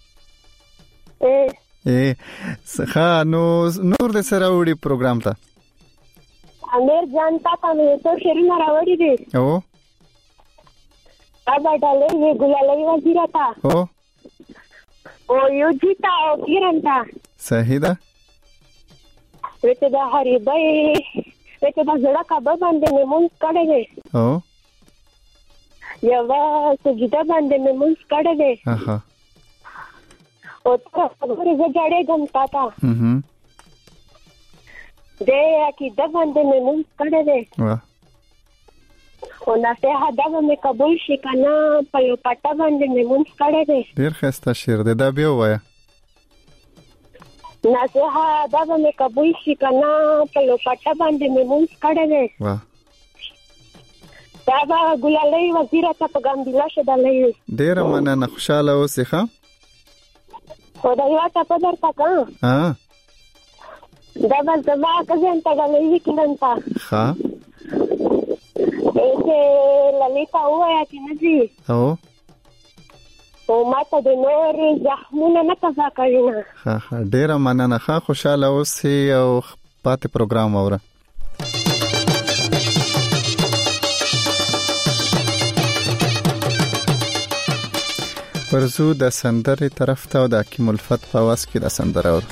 ښه نو نور د سره وړي پروګرام ته امیر جان تا مې ته شیرینه راوړې دي او بابا ډالې ګلالي وزیره تا او یو جیتا او کیرنتا صحیح ده وته د حریبای وته د زړه کبه باندې مونږ کړه دي او یو سجده باندې مونږ کړه دي او خبرې زه جاړېږم تا ته دې عقیده باندې مې مونږ کړی دی خو نصیحت دا به مې قبول شي که نه په یو پټه باندې مې مونږ کړی دی. ډېر ښایسته شعر دی، دا بیا ووایه. نصیحت دا به مې قبول شي که نه په یو پټه باندې مې مونږ کړی دی. دا به ګلالۍ وزیره ته په ګامبیلا شدلی وي. ډېره مننه، خوشحاله اوسې ښه. خو دا یوه ټپه درته که دا به زما کزن ته ډالۍ وي کلن ته ښه چې للیتا ووایه چې نه ځي او ما ته د نور زخمونه نه تازه کوي نه. ښه ډېره مننه، ښه خوشحاله اوسې او پاتې پروګرام واوره. ورزو د سندرې طرف ته او د حکیم الفت په आवाज کې د سندره اور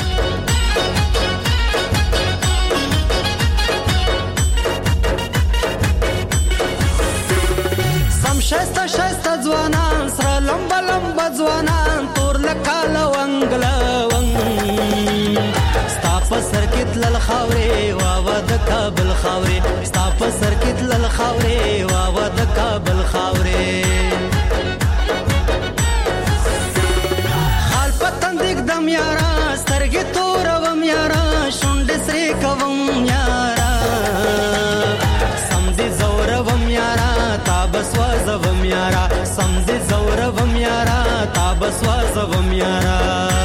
سم شایسته شایسته ځوانان سره لمبه لمبه ځوانان تور لکال ونګلون ستا په سر کې تلل خاورې واوا د کابل خاورې ستا په سر کې تلل خاورې واوا د کابل خاورې دم یارا سترګې تورم یارا شونډې سرې کوم یارا سم دې زورم یارا تا بس وازوم یارا سم دې زورم یارا تا بس وازوم یارا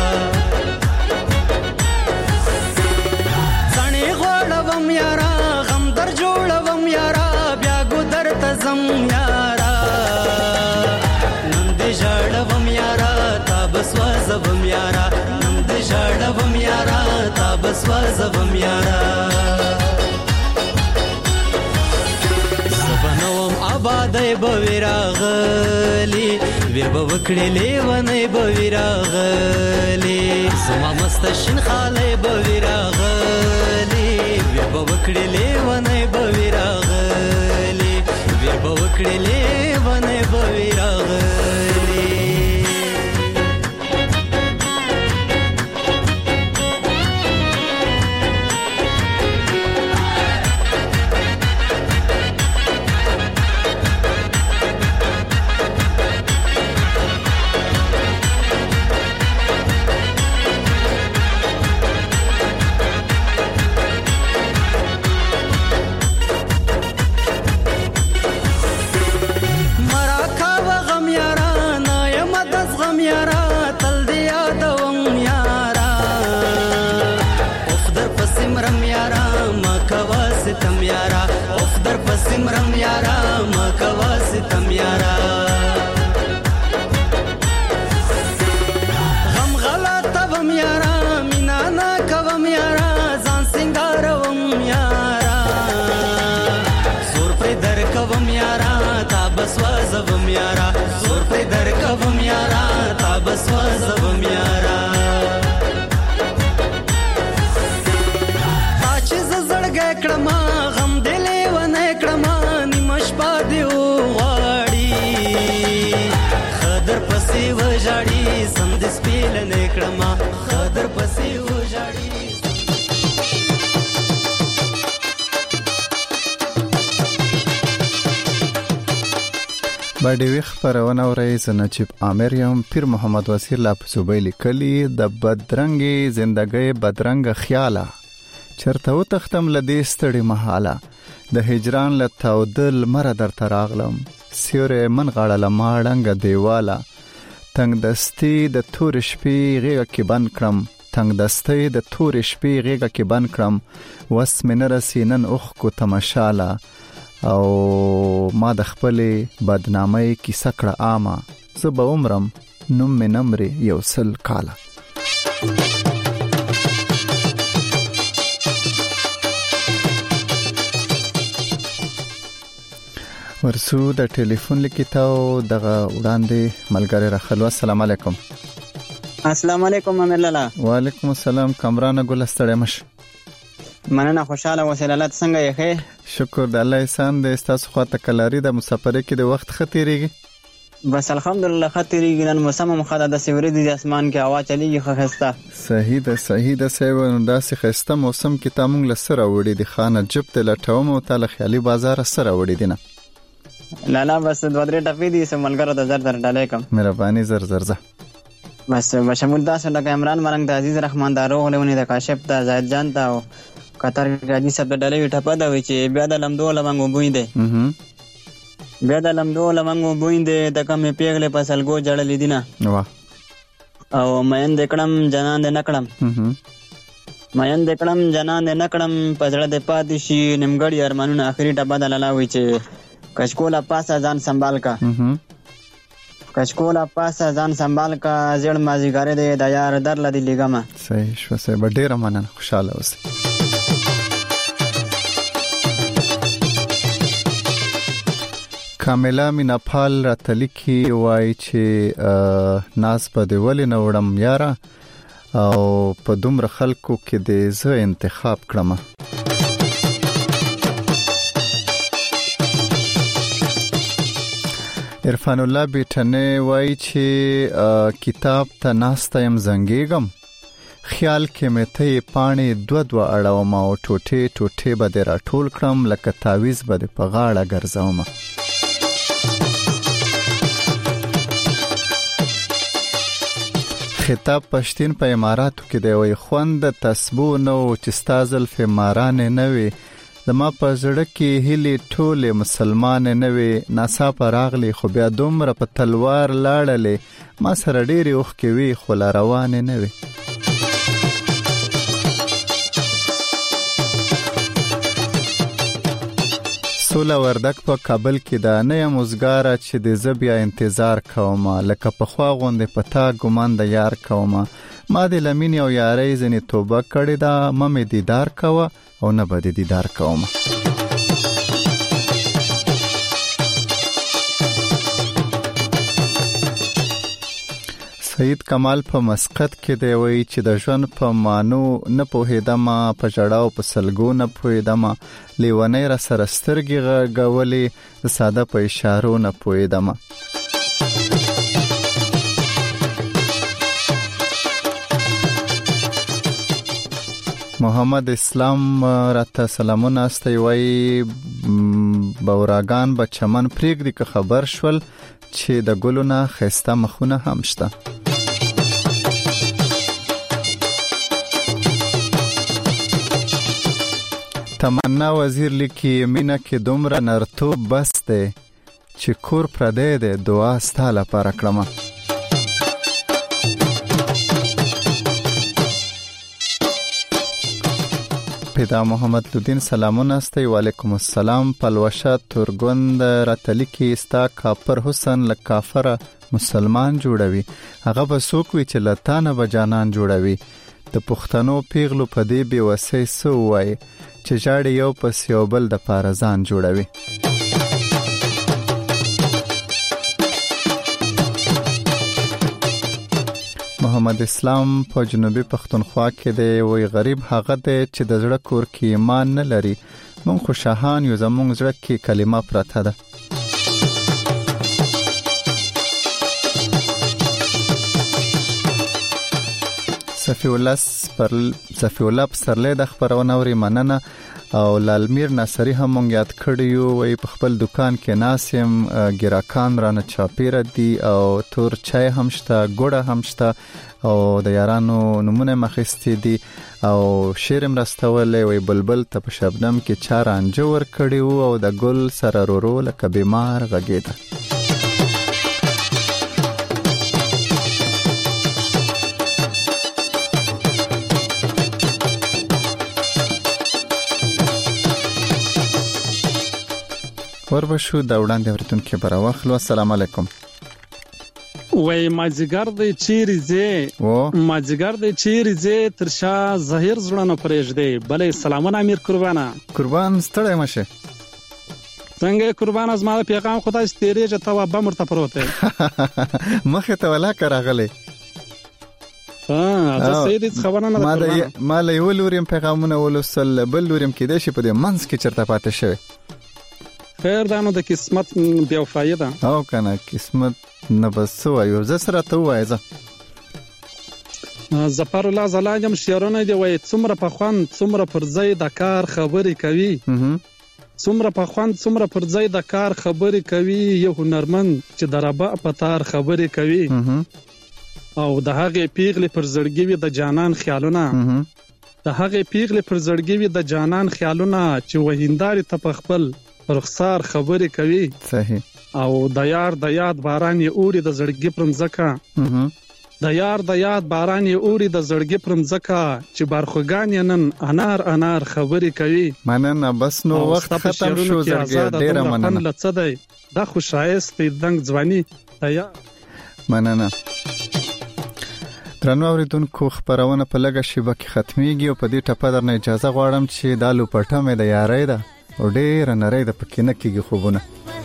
ځنې غوړوم یارا غم در جوړوم یارا بیا ګودر ته زم یارا نن دې ژړوم یارا تا بس وازوم یارا نن دې ژړوم یارا تا بس وازوم یارا زبنوم آبادای به راغلی ویر به وکړې لیونی به راغلی زما مستشین خاله به راغلی ویر به وکړې لیونی به راغلی ویر به وکړې لیونی به راغلی ستم یارا اوف در پسمرم یارا مکوا ستم یارا غم غلط وم یارا مینا نا کوم یارا ځان سنگاروم یارا زور پر در کوم یارا تا بس وازوم یارا زور پر در کوم یارا تا بس وازوم یارا کړم غم دلې ونه کړم نیمش پاتې وغاړي خدر پسې وژاړي سم د سپیل نه کړم خدر پسې وژاړي باندې وی خبرونه اوري زنجیب عامر یم پیر محمد وزیر لا صوبې لیکلي د بدرنګي زندګۍ بدرنګ خیاله چرته و تختم لدې ستړي محاله د هجران له تودل مر در تراغلم سیوره من غړل ماړنګ دیواله تنگ دستی د تور شپې غیږ کې بند کړم تنگ دستی د تور شپې غیږ کې بند کړم وس من رسینن اوخ کو تماشاله او ما د خپل بدنامۍ کی سکړه عامه زب عمرم نوم می نمرې یو سل کاله ورسو د ټلیفون لیکتاو دغه وړاندې ملګری راخلو. السلام علیکم. السلام علیکم امیر لالا. وعلیکم السلام. کامران ګل ستړی مش. مننه خوشاله وسیلات څنګه یې ښه؟ شکر د الله احسان د استاسو خواته کلاری د مسافرې کې د وخت خطرېږي. بس الحمدلله خاطرېږي نن موسم هم ښه ده داسې ورېځې د اسمان کې هوا چلیږي ښه ښایسته صحیح ده صاحب نو داسې ښایسته موسم کې تا موږ له څه راوړي دي خانه جب ته لټوم او تا له خیالي بازاره څه راوړي دي نه لالا بس 2-3 ټپې دي څه ملګرو ته زر ډالۍ کړم مهرباني زر ځه بس بشمول داسې لکه عمران مرنګ د عزیز رحمان دارو غلونی د کاشف ته زاهد جان ته او قطر راځي سب د ډالۍ ټپه ده وي چې بیا د لمدو لمنګو بوی دی بیا د لمدو لمنګو بوی دی د کمې پیغلې په سلګو جړلې دي نه او مین د کړم جنان د نکړم مین د کړم جنان د نکړم په زړه د پاتې شي نیمګړي ارمانونه اخري ټپه ده لالا وي چې کچکولا پاسه ځان سنبال کا کچکولا پاسه ځان سنبال کا زړه مازیګاره دی د یار در لدی لګما صحیح شو صاحب ډیره مننه خوشاله اوسئ کاملا میناپال راتلیکی وای چې ناز په دی ولې نه وړم یاره او په دومره خلکو کې د زه انتخاب کړم عرفان الله بیٹنه وای چې کتاب ته ناستم زنګېګم خیال کې مې ته پانی دو اړوم او ټوټه به د راټول کړم لکه تعویز به په غاړه ګرځوم خطاب پښتين په اماراتو کې دی وای خوند تسبو نو چې ستازل فماران نه وي زما په زړه کې هلي ټوله مسلمان نه وي ناسا پراغلی خو بیا دومره په تلوار لاړلې ما سره ډېری وخت کې وی خلا روان نه وي سولا وردک په کابل کې دا نه مزګاره چې د زبیا انتظار کوم لکه په خوا غوندې پتا ګمان د یار کوم ما د لمین او یاري زنی توبه کړی دا مې دیدار کوه او نه بده دیدار کوم سید کمال په مسقط کې دی وی چې د ژوند په مانو نه پوهیدم په جړاو په سلګو نه پوهیدم لیونی را سره سترګې غولې ساده په اشارو نه پوهیدم محمد اسلام راته سلامونه استي وای بوراګان به چمن پریږدي که خبر شول چې د ګلونه خسته مخونه هم شته تمنا وزیر لیکي مینا کې دومره نرتوب بس دی چې کور پردې ده دعا ستاله پر کړم پیدا محمد لودین سلامونه استي وعلیکم السلام پلوشه تورګوند راتلیکی استا کافر حسن لکافر مسلمان جوړوي هغه به سوق وی چې لتانه بجانان جوړوي د پښتنو پیغلو په دې بي وسې سو وای چې جاړي یو پس یو بل د پارزان جوړوي محمد اسلام په جنوبي پښتونخوا کې دی وی غریب هغه دی چې د زړه کور کې ایمان نه لري مونږ خو شاهان یو زمونږ زړه کې کلمه پراته ده صفی الله پسرلی د خبرونه اوري مننه او لالمیر ناصری هم مونږ یاد کړیو وی په خپل دکان کې ناسم ګراکان رانه چاپیره دي او تور چای هم شته ګوړه هم شته او د یارانو نمونه مخستی دي او شیرم راستولې وی بلبل ته په شبنم کې چار انجور کړیو او د ګل سره رورو لکه بیمار غږیده وربشو دا وړاندې ورتون کې براوخلو السلام علیکم وای ماجګر د چیرې ماجګر د چیرې ترشا ظاهر زړه پرېږدي بلې سلامونه امیر قربان ستړی مشه څنګه قربان از ما پیغام خدای ستېریږي ته و به مرته پروته مخه ته ولا کراغله دا سید خبرونه نه ما له یو لوریم پیغامونه ولوسل بل لوریم کې د شي په منځ کې چرته پاتې شوی خیر دانو د قسمت بیا فایده او کنه قسمت نه بس وایو ز سره ته وایزه ظفر الله زلاجم شعرونه دی وای څومره په خوان څومره پر ځای د کار خبرې کوي څومره په خوان څومره پر ځای د کار خبرې کوي یو هنرمند چې د ربا په تار خبرې کوي او د هغه پیغلې پر زړګي وي د جانان خیالونه د هغه پیغلې پر زړګي وي د جانان خیالونه چې وهینداري ته په خپل رخسار خبرې کوي صحیح او د یاد باران یې اوري د زړګي پر مځکه د یاد باران یې اوري د زړګي پر مځکه چې بارخوګان یې نن انار خبرې کوي مننه بس نو وخت ختم شو زړګي ډیره مننه لڅ دی دا خو شایست دنګ ځواني یا مننه درنو اوریدونکو خبرونه په لګه شیبه کې ختميږي او په دې ټپه درنه اجازه غواړم چې دالو پټه مې د یارۍ ده او ډېر نری د پکې نه کېږي خوبونه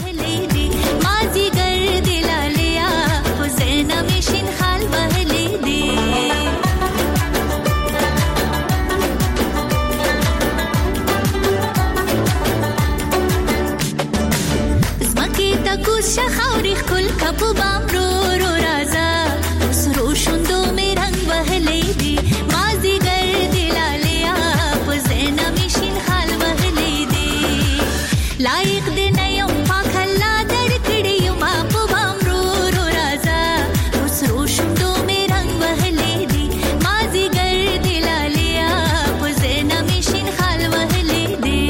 شخاوري خل کپو بام رو رازا سرو شوندو می رنگ وهلې دي مازی ګر دلالیا پزنا مشین حال وهلې دي لایق دې نه یم پاکلا درکړې یم په بام رو رازا سرو شوندو می رنگ وهلې دي مازی ګر دلالیا پزنا مشین حال وهلې دي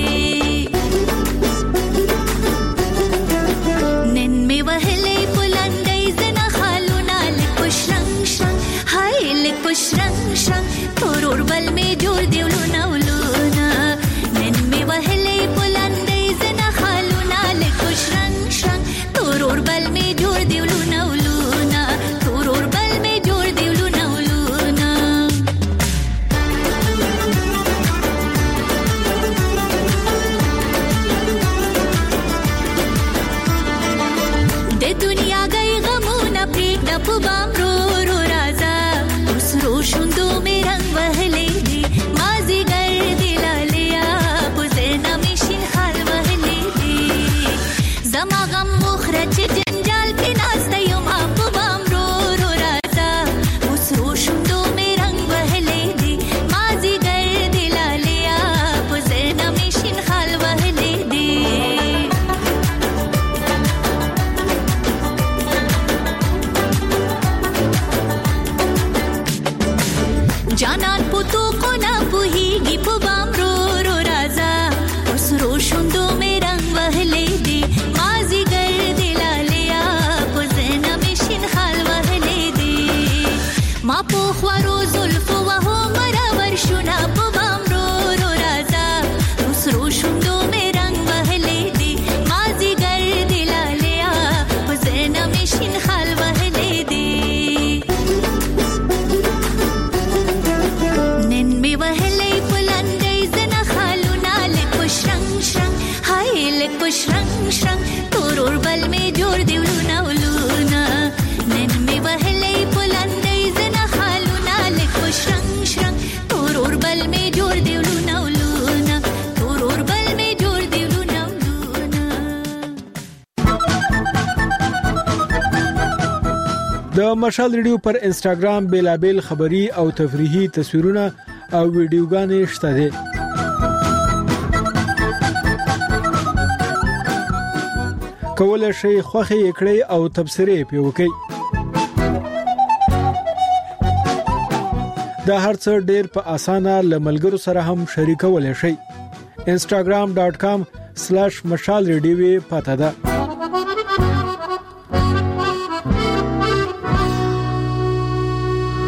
نن می وهلې پلندې زنا خالونه لکشرنګ شرنګ هاي لکشرنګ شرنګ تورور بل می جوړ دیولونه ولونه نن می وهلې پلندې زنا خالونه لکشرنګ شرنګ تورور بل می جوړ دیولونه ولونه تورور بل می جوړ دیولونه ولونه د دنیا گئی غمونه پریږده په بام رو رازا اوس رو شوندو می رنگ وهلې دي مازی ګر دلالیا په زنا مشین حال وهلې دي زما غم مخره چې جنجال کې ناسته یم په بام رو رازا اوس رو شوندو می رنگ وهلې دي مازی ګر دلالیا په زنا مشین حال وهلې دي جانان پتو کو نا پوهیږي په بام رو رازا اوس رو شوندو می رنگ وهلې دي مازی ګر دلالیا په زنا مشین حال وهلې دي ما په خوارو زلفو وهو مرور شونا په بام رو رازا اوس رو شوندو می رنگ وهلې دي مازی ګر دلالیا په زنا مشین حال وهلې دي نن می وهلې پلندې زنا خالونه لکشرنګ شرنګ هاي لکشرنګ شرنګ تورور بل می جوړ دیولونه ولونه نن می وهلې پلندې زنا خالونه لکشرنګ شرنګ تورور بل می جوړ دیولونه ولونه تورور بل می جوړ دیولونه ولونه د مشال ریډیو پر انستګرام بیلابل خبری او تفریحي تصویرونه او ویډیوګانې شته دي کولای شئ خوښي کړئ او تبصره پې وکړئ دا هرڅه ډېر په اسانه لملګرو سره هم شریکولای شئ instagram.com/mashalradio پته ده